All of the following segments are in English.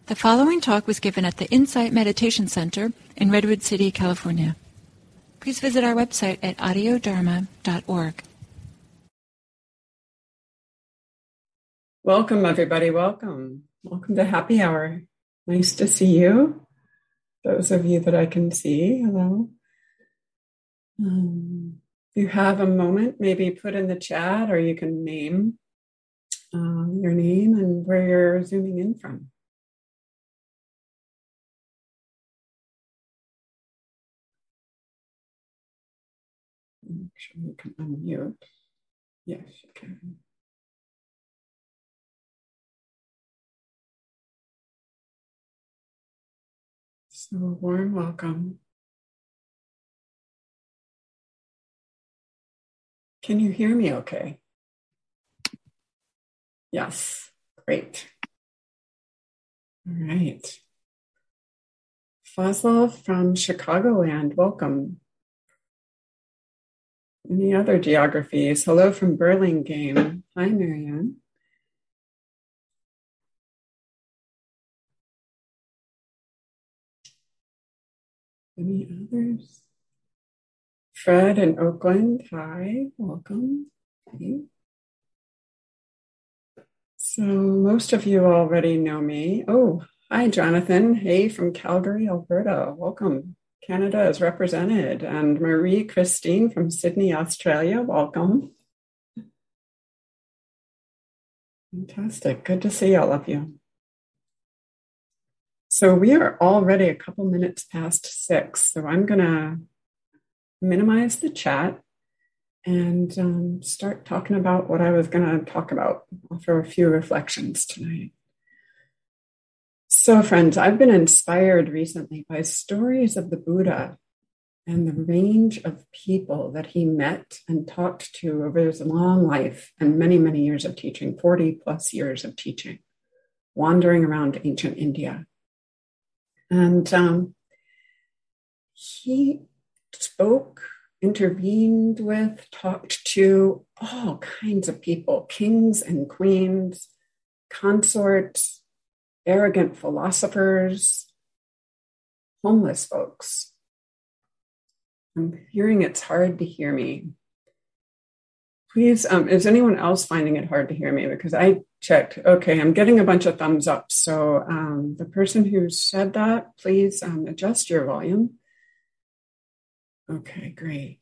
The following talk was given at the Insight Meditation Center in Redwood City, California. Please visit our website at audiodharma.org. Welcome, everybody. Welcome. Welcome to Happy Hour. Nice to see you. Those of you that I can see, hello. If you have a moment, maybe put in the chat, or you can name your name and where you're zooming in from. Make sure you can unmute. Yes, you can. So a warm welcome. Can you hear me okay? Yes, great. All right. Fazla from Chicagoland, welcome. Any other geographies? Hello from Burlingame. Hi, Marianne. Any others? Fred in Oakland. Hi, welcome. Hey. So most of you already know me. Oh, hi, Jonathan. Hey, from Calgary, Alberta. Welcome. Canada is represented. And Marie Christine from Sydney, Australia. Welcome. Fantastic. Good to see all of you. So we are already a couple minutes past 6. So I'm going to minimize the chat and start talking about what I was going to talk about. Offer a few reflections tonight. So friends, I've been inspired recently by stories of the Buddha and the range of people that he met and talked to over his long life and many, many years of teaching, 40 plus years of teaching, wandering around ancient India. And he spoke, intervened with, talked to all kinds of people, kings and queens, consorts, arrogant philosophers, homeless folks. I'm hearing it's hard to hear me. Please, is anyone else finding it hard to hear me? Because I checked. Okay, I'm getting a bunch of thumbs up. So the person who said that, please adjust your volume. Okay, great.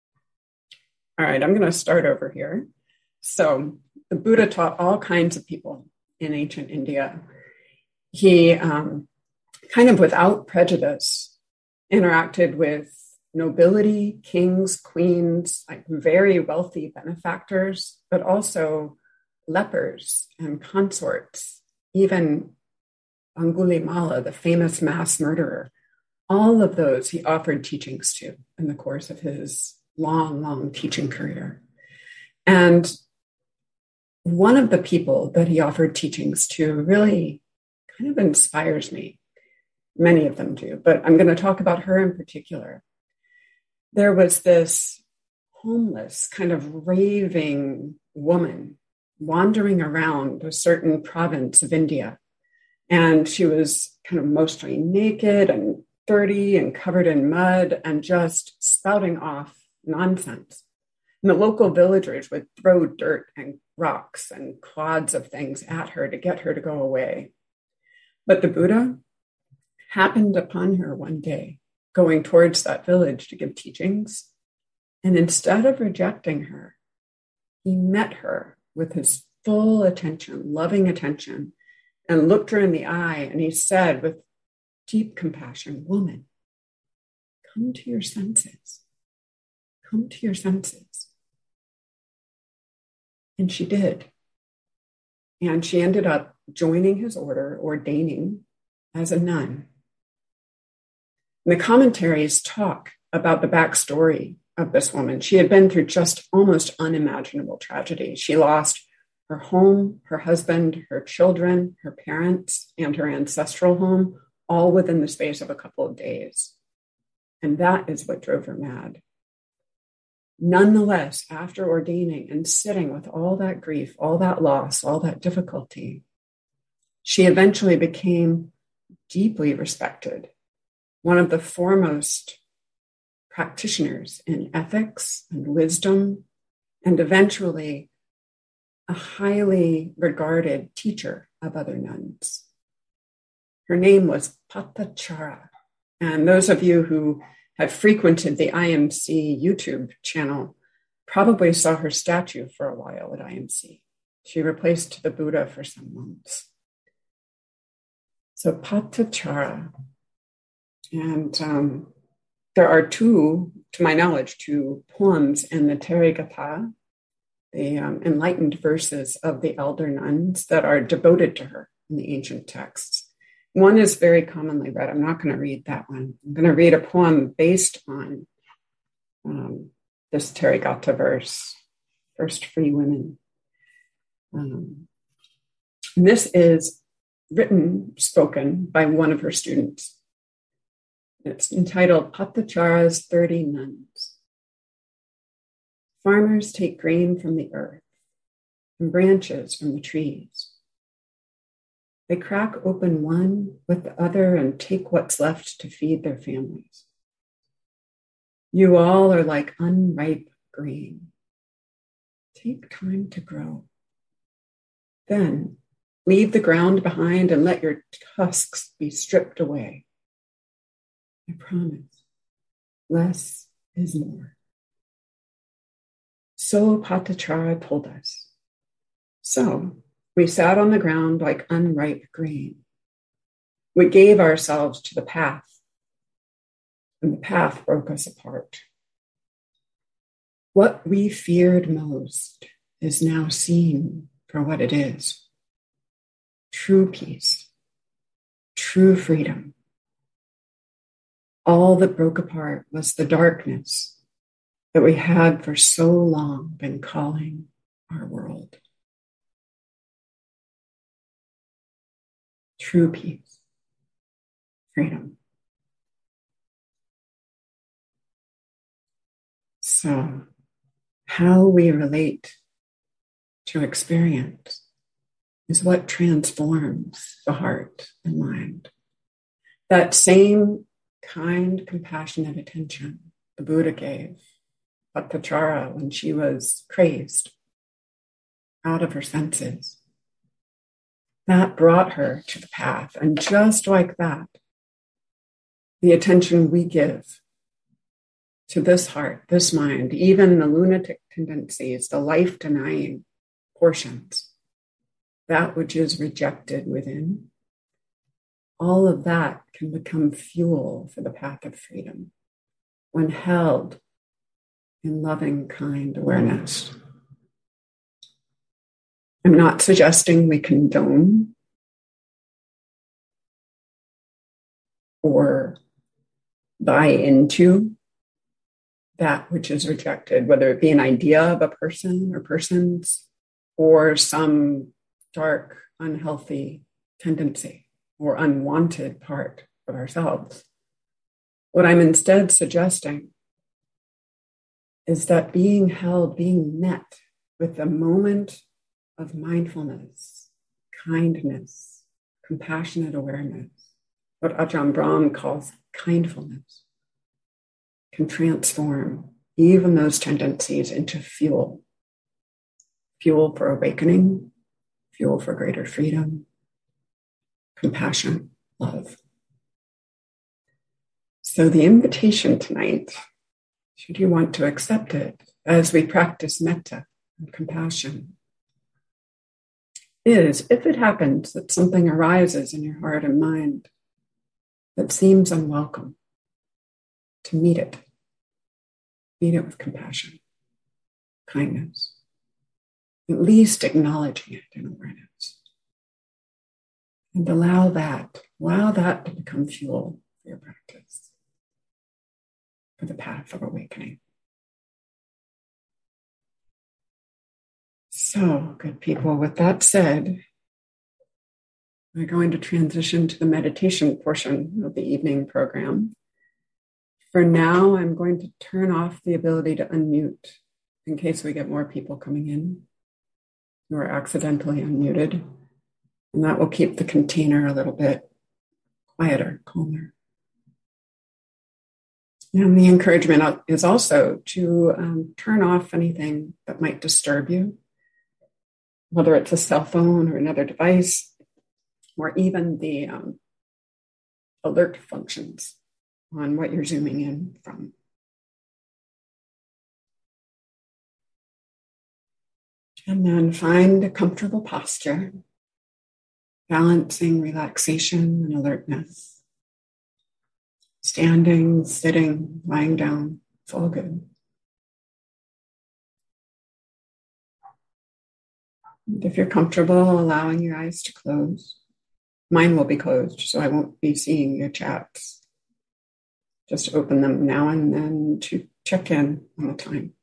All right, I'm going to start over here. So the Buddha taught all kinds of people in ancient India. He, kind of without prejudice, interacted with nobility, kings, queens, like very wealthy benefactors, but also lepers and consorts, even Angulimala, the famous mass murderer. All of those he offered teachings to in the course of his long, long teaching career. And one of the people that he offered teachings to really kind of inspires me. Many of them do, but I'm going to talk about her in particular. There was this homeless, kind of raving woman wandering around a certain province of India. And she was kind of mostly naked and dirty and covered in mud and just spouting off nonsense. And the local villagers would throw dirt and rocks and clods of things at her to get her to go away. But the Buddha happened upon her one day, going towards that village to give teachings. And instead of rejecting her, he met her with his full attention, loving attention, and looked her in the eye. And he said with deep compassion, "Woman, come to your senses. Come to your senses." And she did. And she ended up joining his order, ordaining as a nun. And the commentaries talk about the backstory of this woman. She had been through just almost unimaginable tragedy. She lost her home, her husband, her children, her parents, and her ancestral home, all within the space of a couple of days. And that is what drove her mad. Nonetheless, after ordaining and sitting with all that grief, all that loss, all that difficulty, She eventually became deeply respected, one of the foremost practitioners in ethics and wisdom, and eventually a highly regarded teacher of other nuns. Her name was Patachara, and those of you who have frequented the IMC YouTube channel probably saw her statue for a while at IMC. She replaced the Buddha for some months. So Patachara, and there are two, to my knowledge, two poems in the Therigatha, the enlightened verses of the elder nuns that are devoted to her in the ancient texts. One is very commonly read. I'm not going to read that one. I'm going to read a poem based on this Therigatha verse, First Free Women. This is spoken by one of her students. It's entitled Patachara's 30 Nuns. Farmers take grain from the earth and branches from the trees. They crack open one with the other and take what's left to feed their families. You all are like unripe grain. Take time to grow. Then leave the ground behind and let your husks be stripped away. I promise, less is more. So Patachara told us. So we sat on the ground like unripe grain. We gave ourselves to the path, and the path broke us apart. What we feared most is now seen for what it is. True peace, true freedom. All that broke apart was the darkness that we had for so long been calling our world. True peace, freedom. So, how we relate to experience is what transforms the heart and mind. That same kind, compassionate attention the Buddha gave Patachara when she was crazed out of her senses, that brought her to the path. And just like that, the attention we give to this heart, this mind, even the lunatic tendencies, the life-denying portions, that which is rejected within, all of that can become fuel for the path of freedom when held in loving, kind awareness. I'm not suggesting we condone or buy into that which is rejected, whether it be an idea of a person or persons or some dark, unhealthy tendency or unwanted part of ourselves. What I'm instead suggesting is that being held, being met with a moment of mindfulness, kindness, compassionate awareness, what Ajahn Brahm calls kindfulness, can transform even those tendencies into fuel. Fuel for awakening, fuel for greater freedom, compassion, love. So the invitation tonight, should you want to accept it as we practice metta and compassion, is if it happens that something arises in your heart and mind that seems unwelcome, to meet it with compassion, kindness, at least acknowledging it in awareness. And allow that to become fuel for your practice, for the path of awakening. So, good people, with that said, we're going to transition to the meditation portion of the evening program. For now, I'm going to turn off the ability to unmute in case we get more people coming in who are accidentally unmuted. And that will keep the container a little bit quieter, calmer. And the encouragement is also to turn off anything that might disturb you, whether it's a cell phone or another device, or even the alert functions on what you're zooming in from. And then find a comfortable posture, balancing relaxation and alertness. Standing, sitting, lying down, it's all good. And if you're comfortable, allowing your eyes to close. Mine will be closed, so I won't be seeing your chats. Just open them now and then to check in on the time.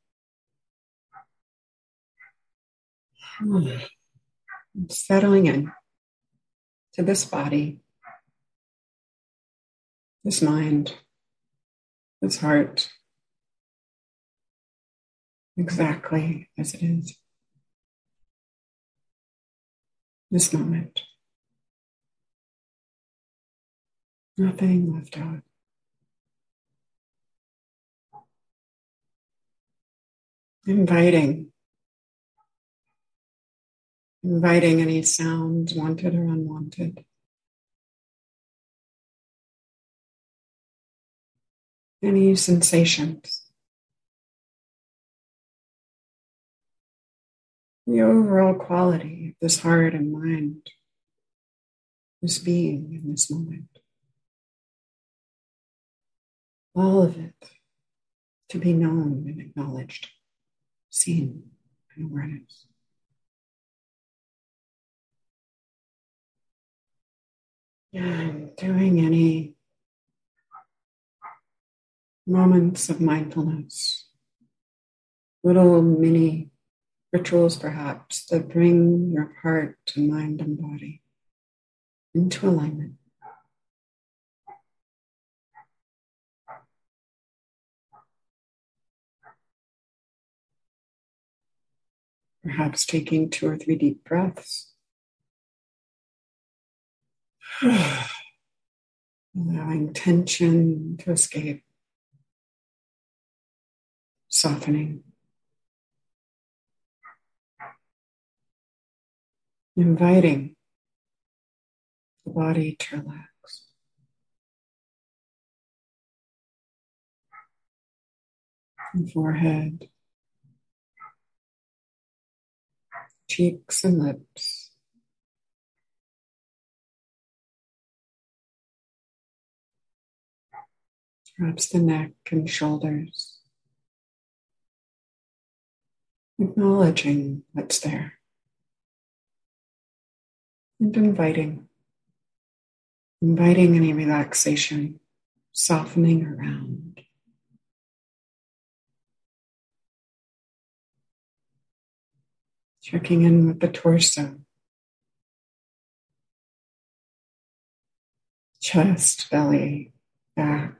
Settling in to this body, this mind, this heart, exactly as it is. This moment. Nothing left out. Inviting any sounds, wanted or unwanted. Any sensations. The overall quality of this heart and mind, this being in this moment. All of it to be known and acknowledged, seen and awareness. And doing any moments of mindfulness, little mini rituals perhaps that bring your heart and mind and body into alignment. Perhaps taking 2 or 3 deep breaths. Allowing tension to escape. Softening. Inviting the body to relax. The forehead, cheeks and lips. Perhaps the neck and shoulders. Acknowledging what's there. And inviting any relaxation, softening around. Checking in with the torso, chest, belly, back.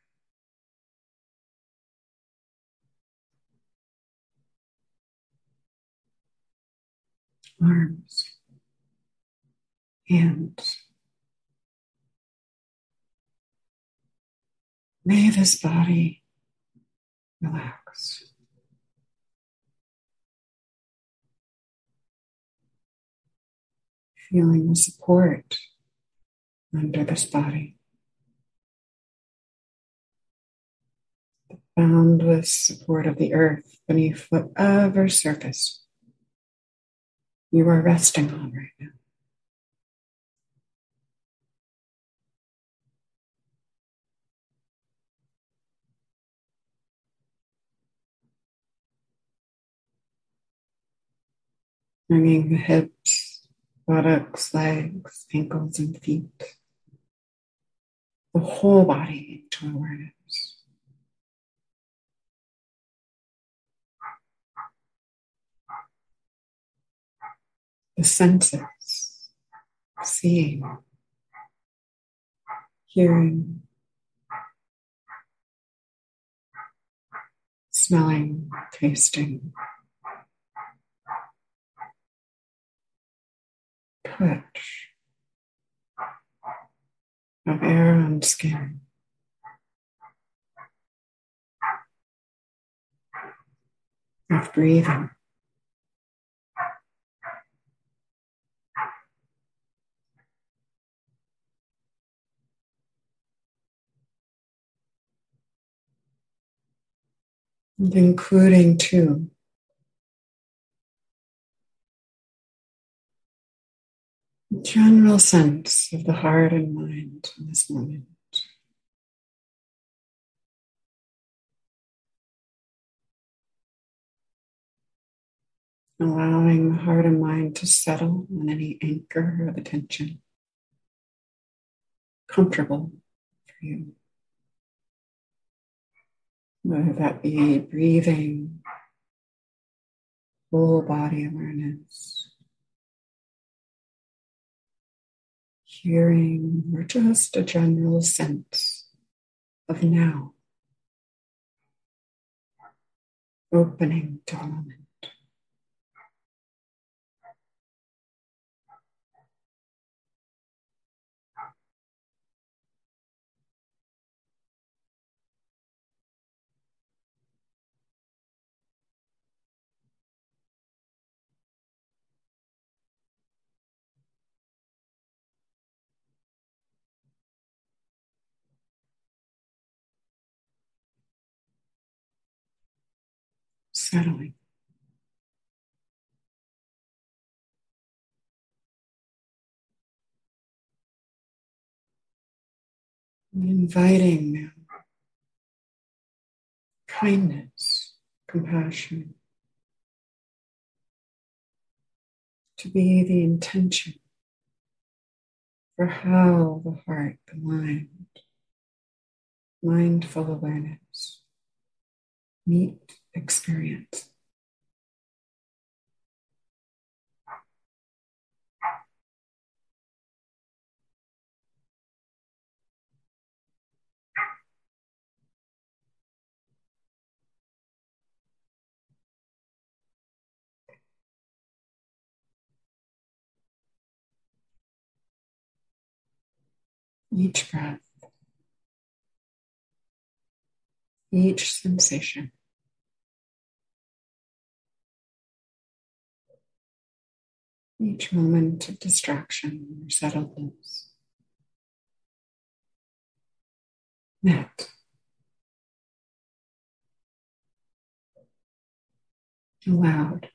Arms, hands. May this body relax. Feeling the support under this body. The boundless support of the earth beneath whatever surface you are resting on right now. Bringing the hips, buttocks, legs, ankles, and feet, the whole body into awareness. The senses, seeing, hearing, smelling, tasting. touch of air on skin, of breathing. And including too a general sense of the heart and mind in this moment. Allowing the heart and mind to settle on any anchor or the tension. Comfortable for you. Whether that be breathing, full body awareness, hearing, or just a general sense of now, opening to the moment. Settling. And inviting now kindness, compassion to be the intention for how the heart, the mind, mindful awareness meet experience. Each breath, each sensation, each moment of distraction or settledness, met, allowed.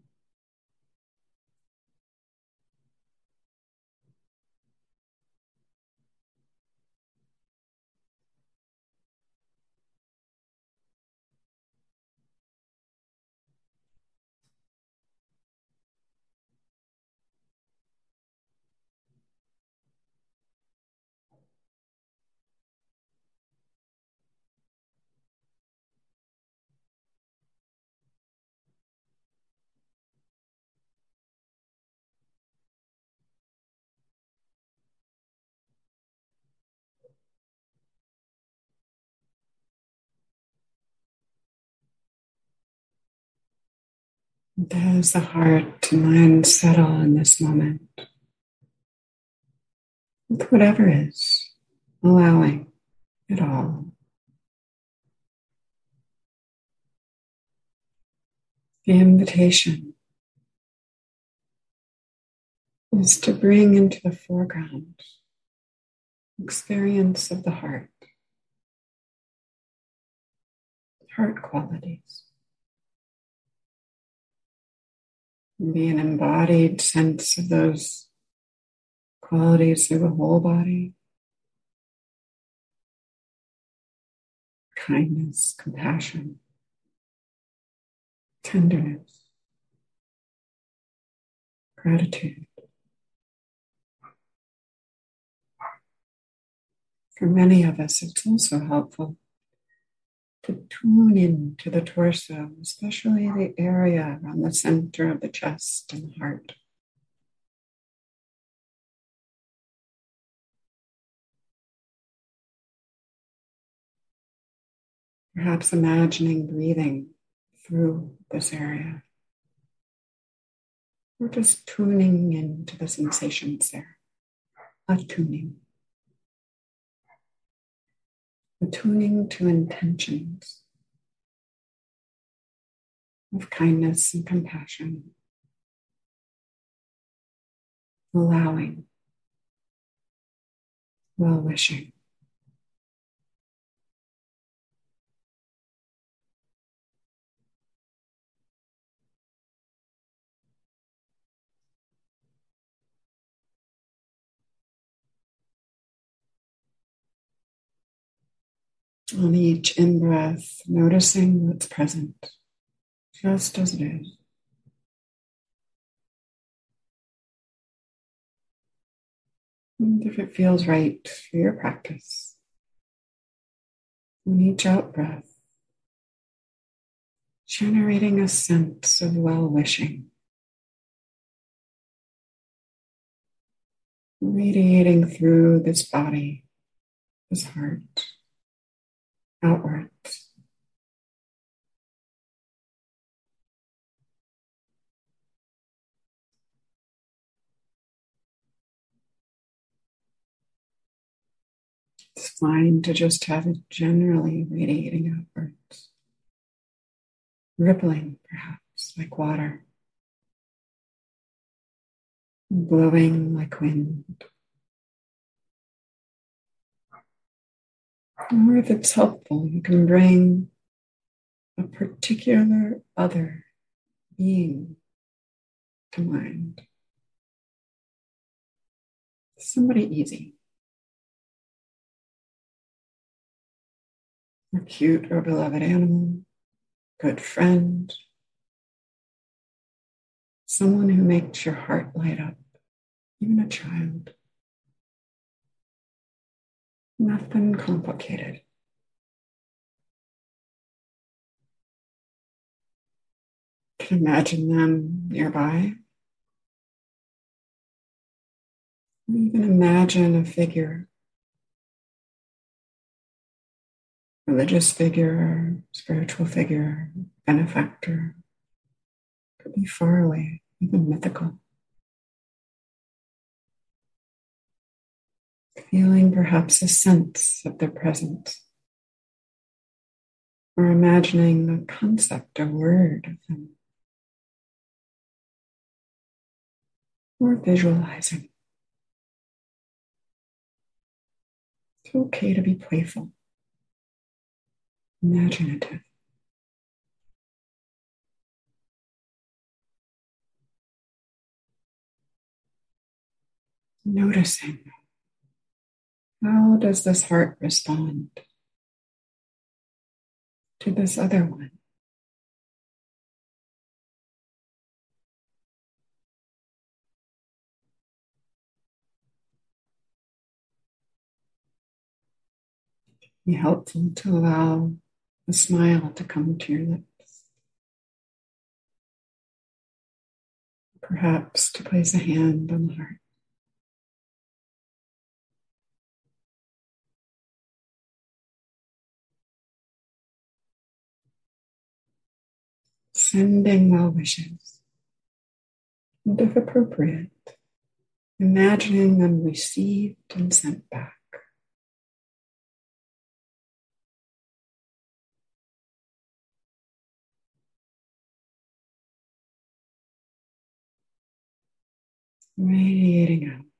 And as the heart and mind settle in this moment, with whatever is, allowing it all. The invitation is to bring into the foreground experience of the heart qualities. Be an embodied sense of those qualities through the whole body. Kindness, compassion, tenderness, gratitude. For many of us, it's also helpful to tune in to the torso, especially the area around the center of the chest and the heart. Perhaps imagining breathing through this area. We're just tuning into the sensations there. Attuning. Attuning to intentions of kindness and compassion. Allowing. Well-wishing. On each in-breath, noticing what's present, just as it is. And if it feels right for your practice, on each out-breath, generating a sense of well-wishing, radiating through this body, this heart, outwards. It's fine to just have it generally radiating outwards, rippling perhaps like water, blowing like wind. Or if it's helpful, you can bring a particular other being to mind. Somebody easy. A cute or beloved animal, good friend, someone who makes your heart light up, even a child. Nothing complicated. You can imagine them nearby. Or even imagine a figure, religious figure, spiritual figure, benefactor. Could be far away, even mythical. Feeling perhaps a sense of their presence, or imagining a concept, a word of them, or visualizing. It's okay to be playful, imaginative. Noticing, how does this heart respond to this other one? Be helpful to allow a smile to come to your lips. Perhaps to place a hand on the heart. Sending well wishes. And if appropriate, imagining them received and sent back. Radiating out.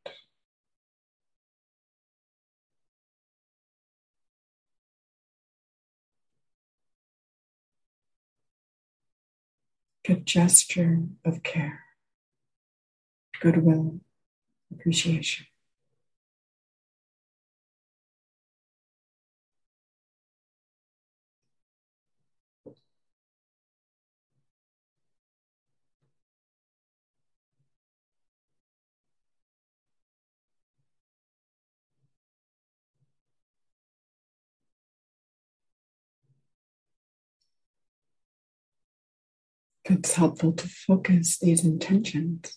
A gesture of care, goodwill, appreciation. It's helpful to focus these intentions.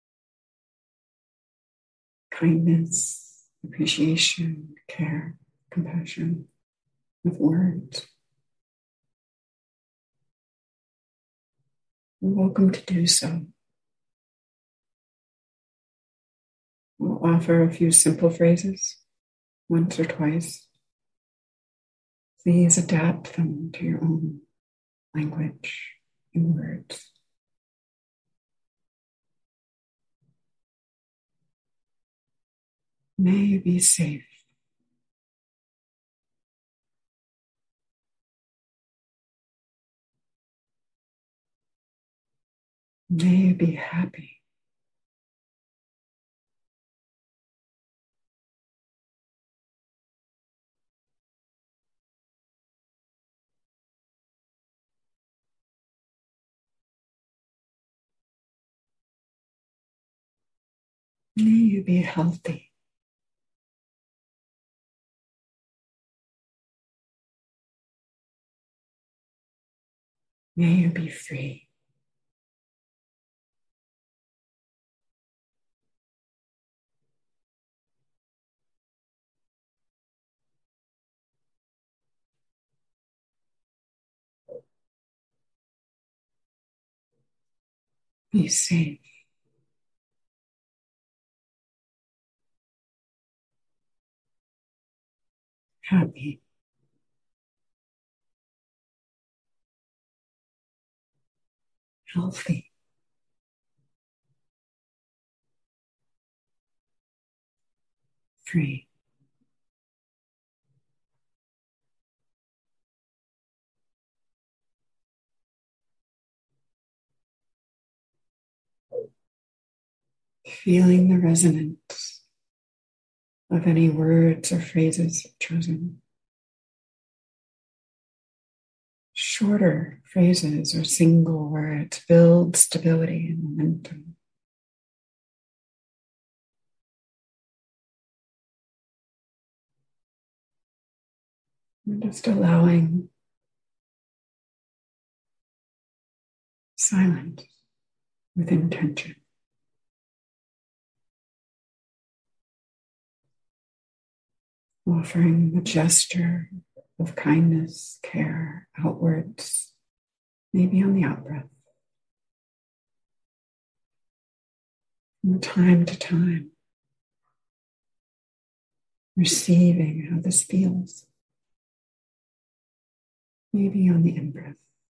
Kindness, appreciation, care, compassion, with words. You're welcome to do so. We'll offer a few simple phrases once or twice. Please adapt them to your own language and words. May you be safe. May you be happy. May you be healthy. May you be free. Be safe. Happy. Healthy. Free. Feeling the resonance of any words or phrases chosen. Shorter phrases or single words build stability and momentum. And just allowing silence with intention. Offering the gesture of kindness, care outwards, maybe on the out-breath. From time to time, receiving how this feels, maybe on the in-breath.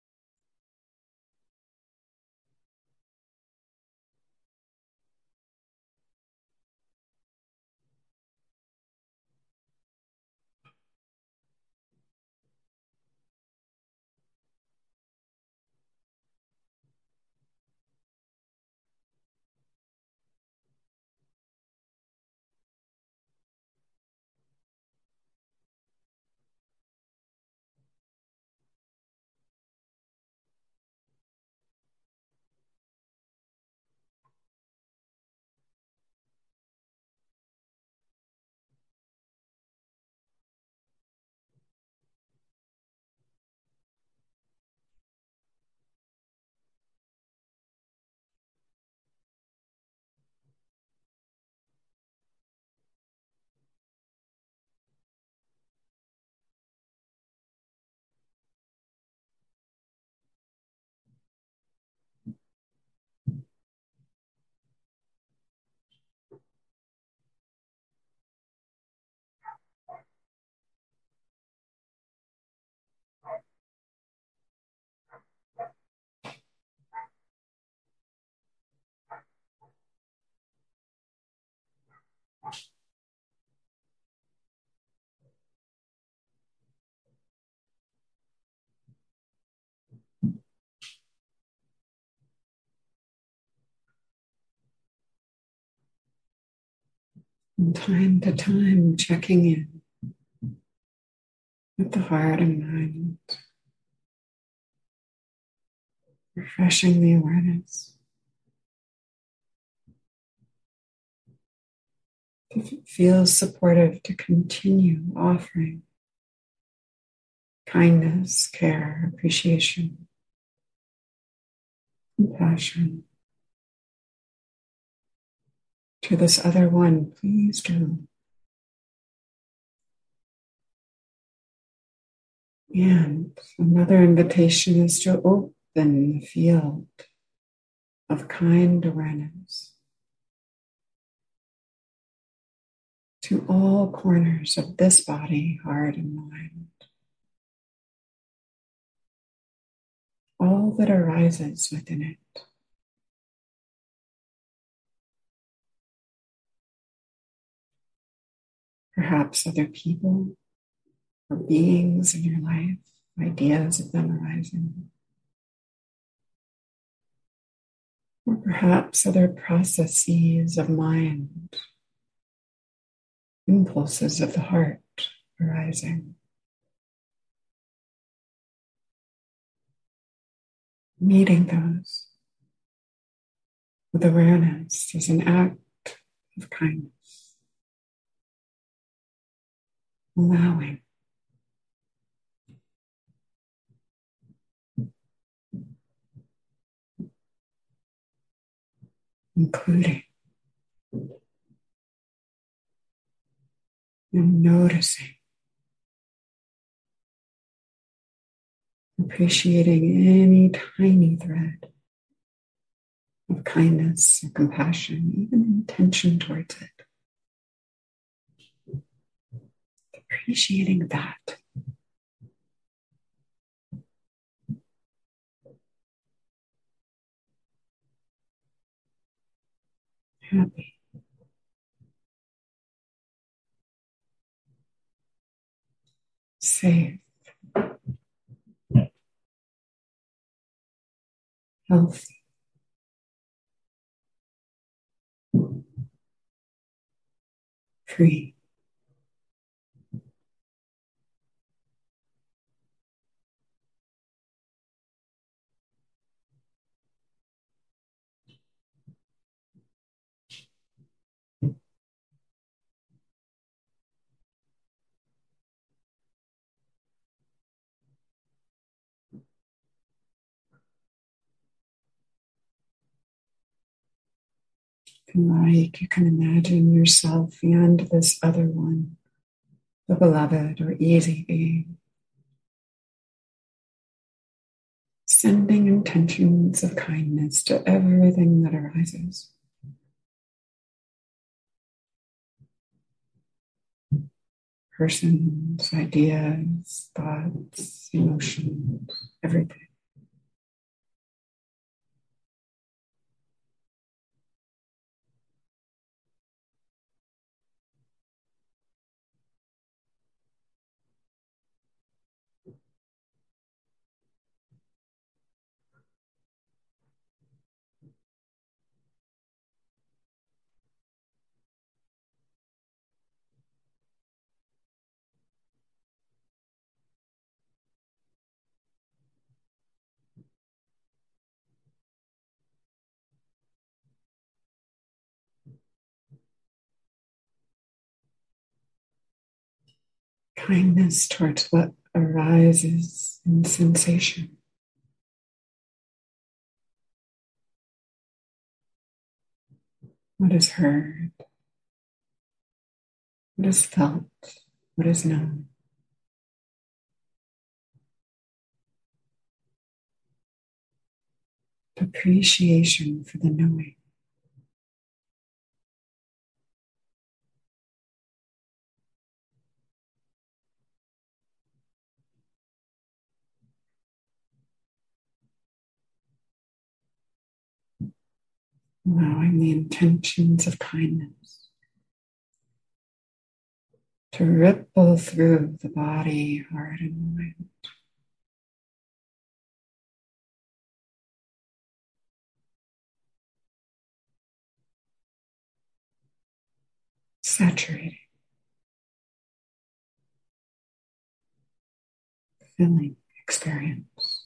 From time to time, checking in with the heart and mind, refreshing the awareness. If it feels supportive, to continue offering kindness, care, appreciation, compassion to this other one, please do. And another invitation is to open the field of kind awareness to all corners of this body, heart, and mind. All that arises within it. Perhaps other people or beings in your life, ideas of them arising. Or perhaps other processes of mind, impulses of the heart arising. Meeting those with awareness is an act of kindness, allowing, including, and noticing, appreciating any tiny thread of kindness or compassion, even intention towards it. Appreciating that. Happy. Safe. Healthy. Free. Like you can imagine yourself beyond this other one, the beloved or easy being, sending intentions of kindness to everything that arises. Persons, ideas, thoughts, emotions, everything. Kindness towards what arises in sensation. What is heard, what is felt, what is known. Appreciation for the knowing. Allowing the intentions of kindness to ripple through the body, heart, and mind. Saturating, filling experience.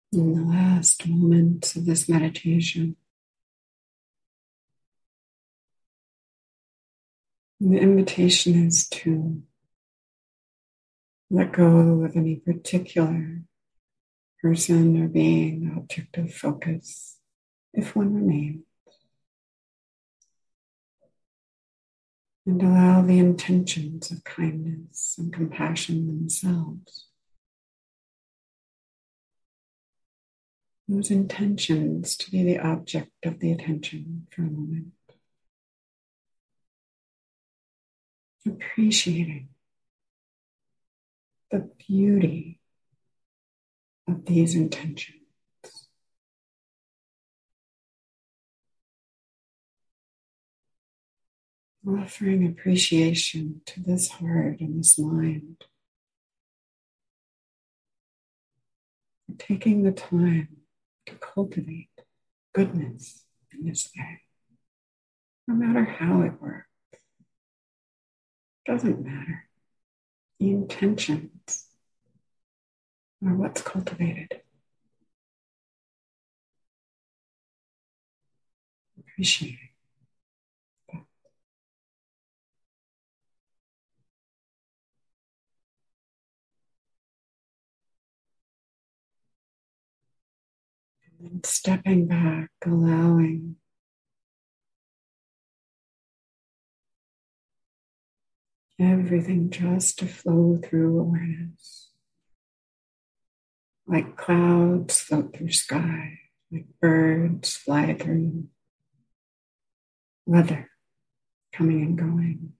In the last moments of this meditation, the invitation is to let go of any particular person or being, object of focus, if one remains, and allow the intentions of kindness and compassion themselves. Those intentions to be the object of the attention for a moment. Appreciating the beauty of these intentions. Offering appreciation to this heart and this mind. Taking the time to cultivate goodness in this way. No matter how it works. Doesn't matter. The intentions are what's cultivated. Appreciate that. And then stepping back, allowing everything just to flow through awareness. Like clouds float through sky, like birds fly through weather, coming and going.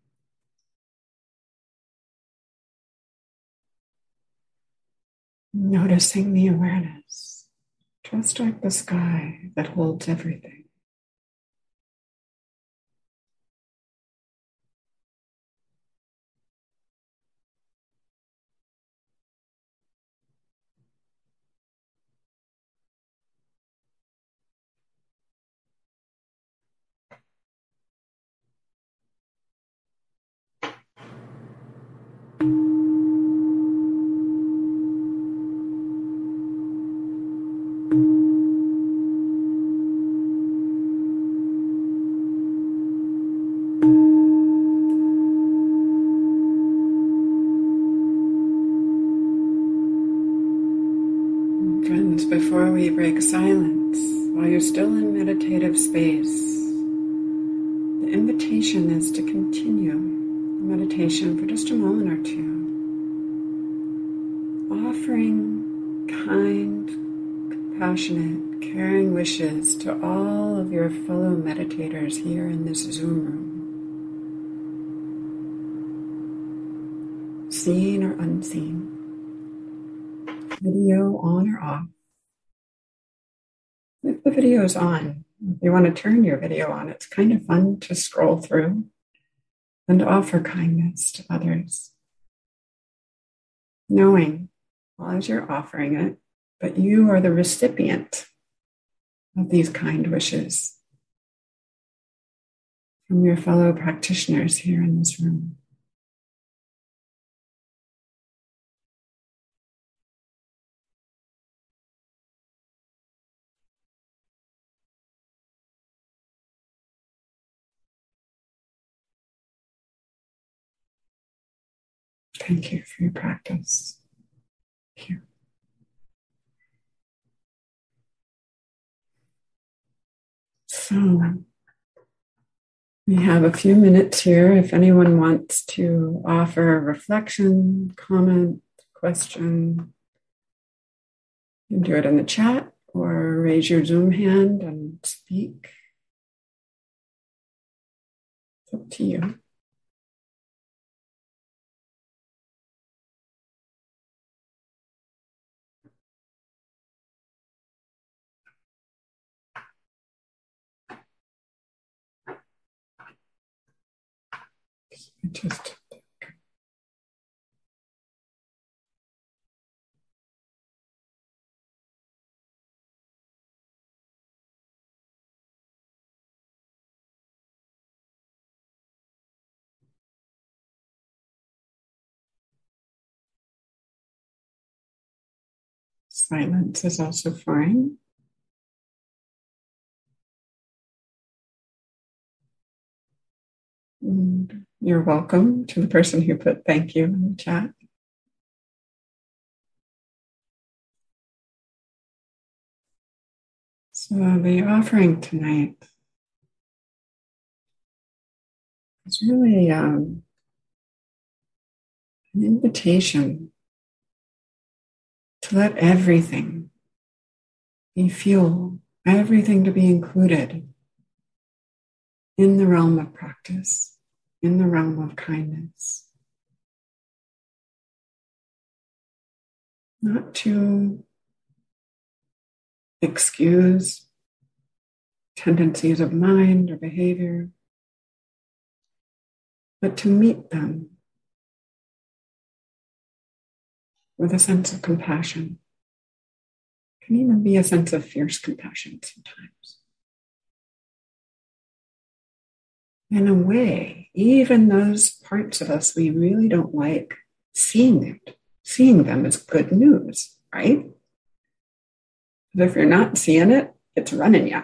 Noticing the awareness, just like the sky that holds everything. Friends, before we break silence, while you're still in meditative space, the invitation is to continue the meditation for just a moment or two, offering kind, compassionate, caring wishes to all of your fellow meditators here in this Zoom room, seen or unseen. Video on or off. If the video is on, if you want to turn your video on, it's kind of fun to scroll through and offer kindness to others. Knowing, well, as you're offering it, but you are the recipient of these kind wishes from your fellow practitioners here in this room. Thank you for your practice. Thank you. So, we have a few minutes here. If anyone wants to offer a reflection, comment, question, you can do it in the chat or raise your Zoom hand and speak. It's up to you. Just Silence is also fine. And you're welcome to the person who put thank you in the chat. So the offering tonight is really an invitation to let everything be fuel, everything to be included in the realm of practice, in the realm of kindness. Not to excuse tendencies of mind or behavior, but to meet them with a sense of compassion. It can even be a sense of fierce compassion sometimes. In a way, even those parts of us we really don't like, seeing them is good news, right? But if you're not seeing it, it's running you.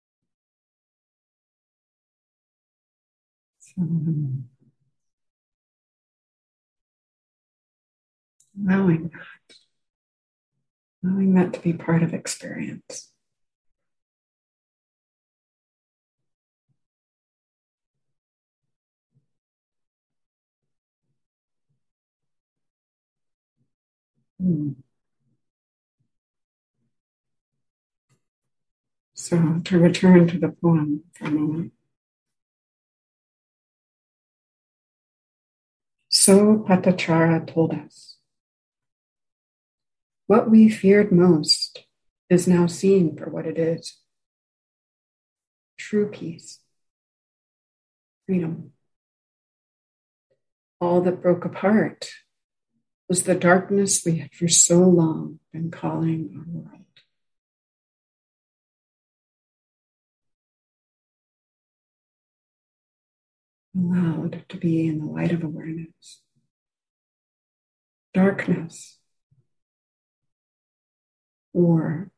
So, allowing that to be part of experience. So to return to the poem for a moment. So Patachara told us, what we feared most is now seen for what it is. True peace, freedom. All that broke apart was the darkness we had for so long been calling our world. Allowed to be in the light of awareness. Darkness, or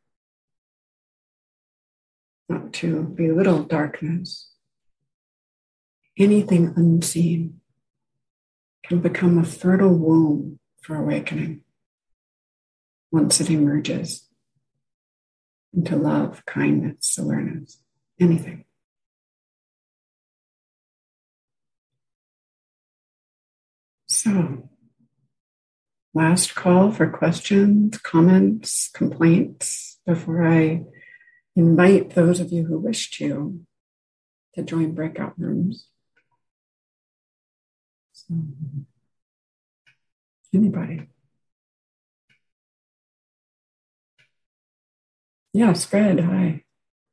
not to belittle darkness, anything unseen can become a fertile womb for awakening once it emerges into love, kindness, awareness, anything. So, last call for questions, comments, complaints before I invite those of you who wish to join breakout rooms. So, anybody? Yes, Fred, hi.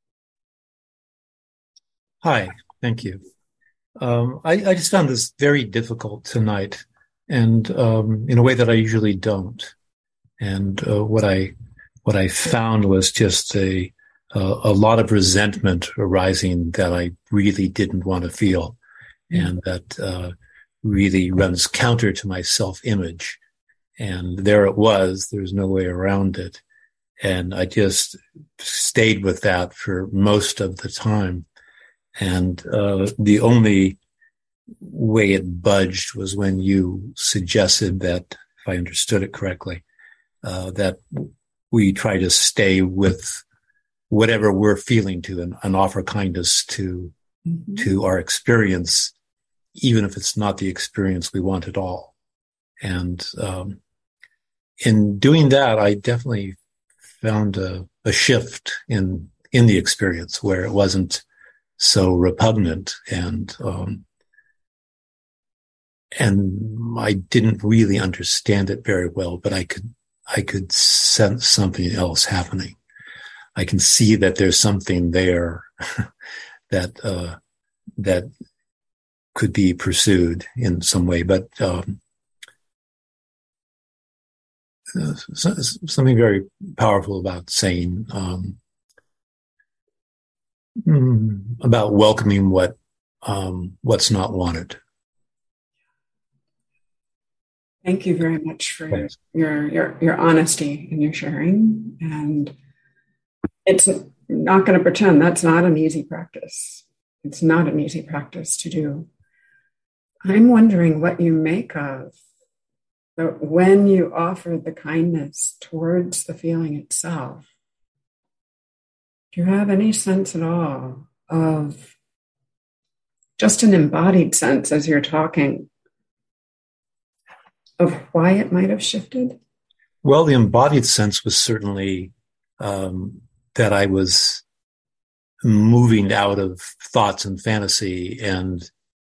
Hi, thank you. I just found this very difficult tonight, and in a way that I usually don't. And what I found was just a lot of resentment arising that I really didn't want to feel, and that really runs counter to my self-image. And there it was. There's no way around it. And I just stayed with that for most of the time. And the only way it budged was when you suggested that, if I understood it correctly, that we try to stay with whatever we're feeling to and offer kindness to our experience, even if it's not the experience we want at all. And in doing that, I definitely found a shift in the experience where it wasn't so repugnant, and I didn't really understand it very well, but I could sense something else happening. I can see that there's something there that could be pursued in some way, but something very powerful about saying about welcoming what's not wanted. Thank you very much for Thanks. your honesty and your sharing. And it's not going to pretend that's not an easy practice. It's not an easy practice to do. I'm wondering what you make of when you offer the kindness towards the feeling itself. Do you have any sense at all of just an embodied sense as you're talking of why it might have shifted? Well, the embodied sense was certainly that I was moving out of thoughts and fantasy and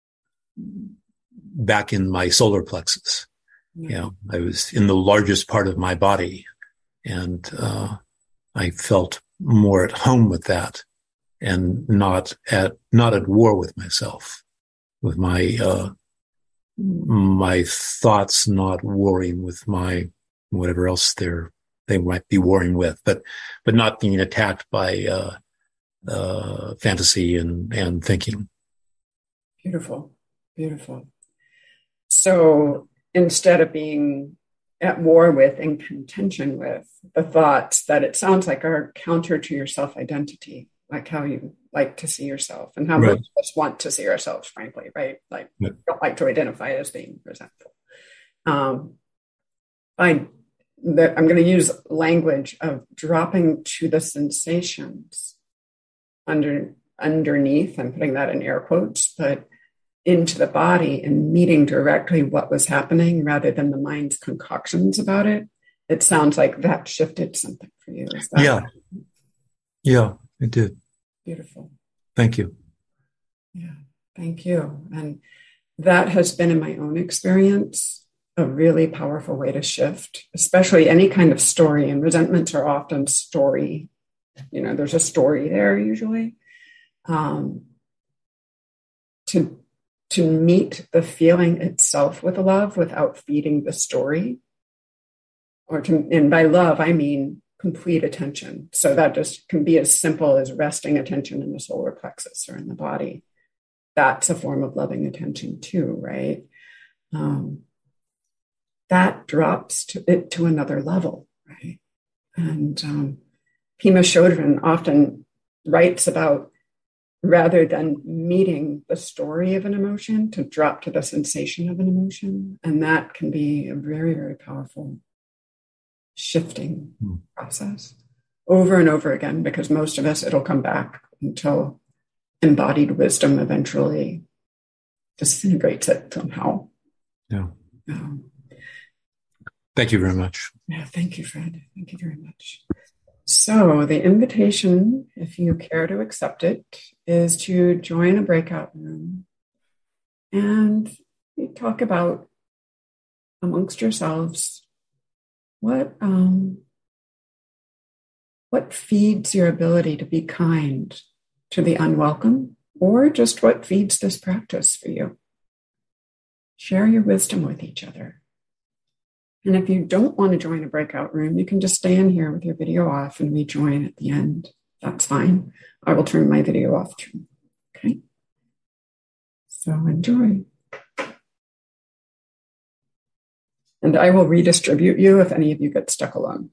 back in my solar plexus. You know, I was in the largest part of my body, and I felt more at home with that, and not at war with myself, with my my thoughts not warring with my whatever else they might be warring with, but not being attacked by fantasy and thinking. Beautiful, beautiful. So instead of being at war with and contention with the thoughts that it sounds like are counter to your self-identity, like how you like to see yourself and how Right. most of us want to see ourselves, frankly, right? Like, Yep. don't like to identify as being resentful. I'm going to use language of dropping to the sensations underneath. I'm putting that in air quotes, but into the body and meeting directly what was happening rather than the mind's concoctions about it. It sounds like that shifted something for you. Is that Yeah, it did. beautiful? Thank you. Yeah, thank you. And that has been, in my own experience, a really powerful way to shift, especially any kind of story. And resentments are often story. You know, there's a story there usually. To meet the feeling itself with love without feeding the story. And by love, I mean complete attention. So that just can be as simple as resting attention in the solar plexus or in the body. That's a form of loving attention too, right? That drops it to another level, right? And Pema Chodron often writes about, rather than meeting the story of an emotion, to drop to the sensation of an emotion. And that can be a very, very powerful shifting process over and over again, because most of us, it'll come back until embodied wisdom eventually disintegrates it somehow. Yeah. Thank you very much. Yeah, thank you, Fred. Thank you very much. So the invitation, if you care to accept it, is to join a breakout room and talk about amongst yourselves what feeds your ability to be kind to the unwelcome, or just what feeds this practice for you. Share your wisdom with each other. And if you don't want to join a breakout room, you can just stay in here with your video off and rejoin at the end. That's fine. I will turn my video off too. Okay? So enjoy. And I will redistribute you if any of you get stuck alone.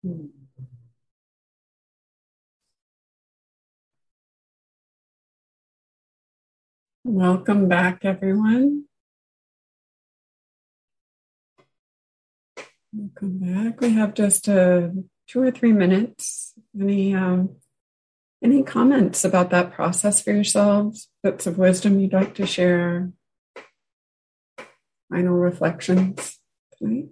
Welcome back, everyone. Welcome back. We have just 2 or 3 minutes. Any comments about that process for yourselves? Bits of wisdom you'd like to share? Final reflections tonight?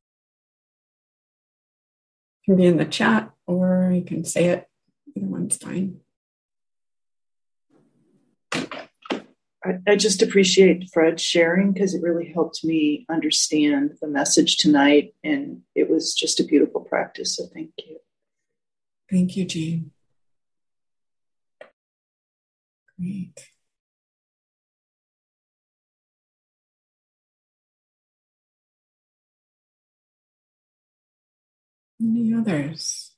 It can be in the chat or you can say it. Either one's fine. I just appreciate Fred sharing because it really helped me understand the message tonight, and it was just a beautiful practice. So thank you. Thank you, Jean. Great. Any others?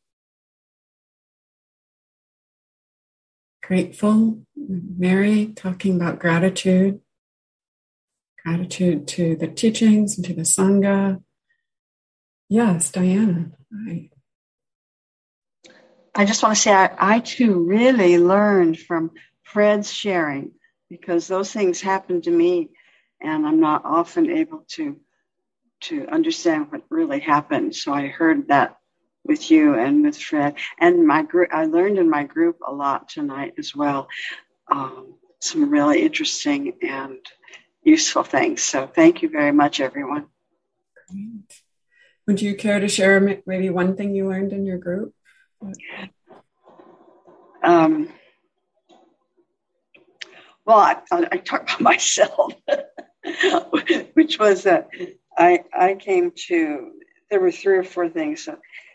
Grateful. Mary talking about gratitude. Gratitude to the teachings and to the Sangha. Yes, Diana. Hi. I just want to say I too really learned from Fred's sharing, because those things happen to me and I'm not often able to understand what really happened. So I heard that with you and with Fred and my group. I learned in my group a lot tonight as well. Some really interesting and useful things. So thank you very much, everyone. Great. Would you care to share maybe one thing you learned in your group? Well, I talk about myself, which was that I came to, there were 3 or 4 things,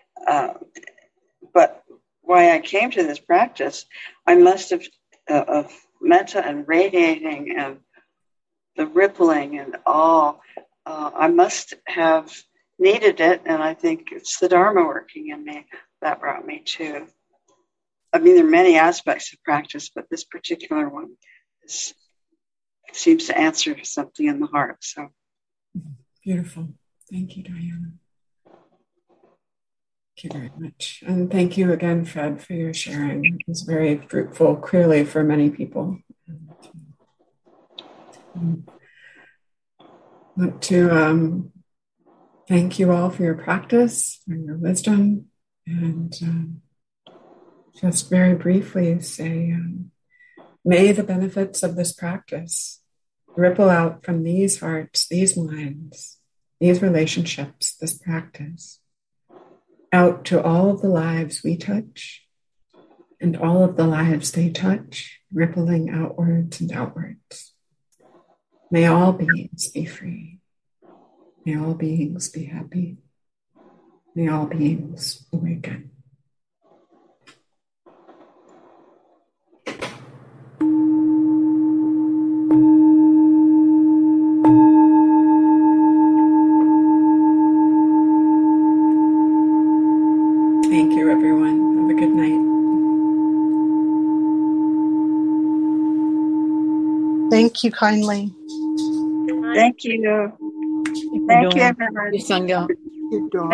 but why I came to this practice, I must have, of metta and radiating and the rippling and all, I must have needed it, and I think it's the Dharma working in me that brought me to. I mean, there are many aspects of practice, but this particular one seems to answer something in the heart. So beautiful. Thank you, Diana. Thank you very much. And thank you again, Fred, for your sharing. It was very fruitful, clearly, for many people. I want to thank you all for your practice, for your wisdom, and just very briefly say, may the benefits of this practice ripple out from these hearts, these minds, these relationships, this practice, out to all of the lives we touch and all of the lives they touch, rippling outwards and outwards. May all beings be free. May all beings be happy. May all beings awaken. Thank you, everyone. Have a good night. Thank you kindly. Thank you. Thank you, everyone. You're doing